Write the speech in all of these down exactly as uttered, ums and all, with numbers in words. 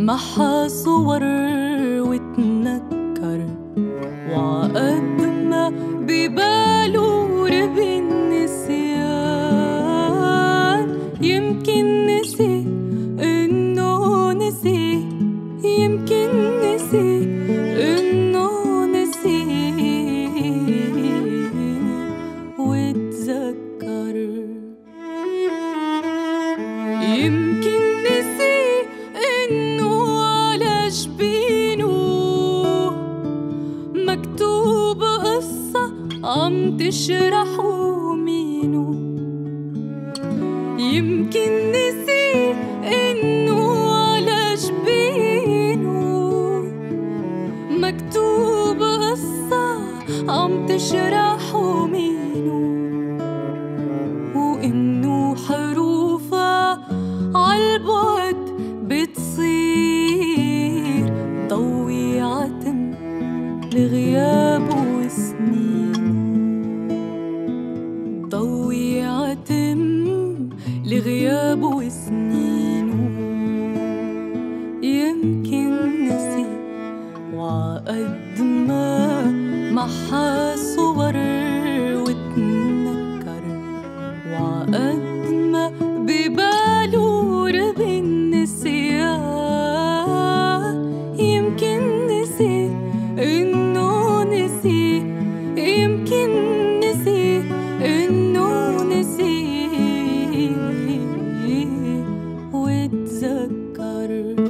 محى صور وتنكر، وعقد ما بباله ربي النسيان. يمكن نسي إنه نسي، يمكن نسي إنه نسي وتذكر. يمكن نسي إنه على جبينه مكتوب قصة عم تشرحوا مينو. يمكن نسي إنه على جبينه مكتوب قصة عم تشرحوا مينو، وإنه حروفها عالبعد بتصير ضوي عتم لغيابه وسنينه، ضوي عتم لغيابه وسنينه. يمكن نسي وعقد ما محى صور وتنكر، وعقد ما بباله ربي النسيان. يمكن نسي إنه نسي، يمكن نسي إنه نسي وتذكر.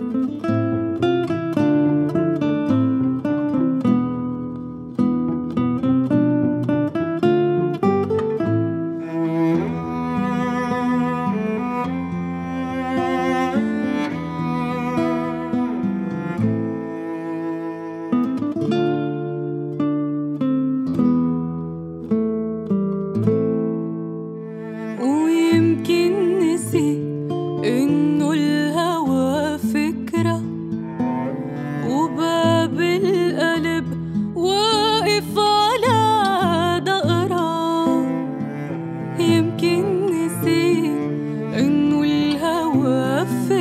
ويمكن نسي إنه الهوى فكرة، وباب القلب واقف على دقرة. يمكن نسي إنه الهوى فكرة،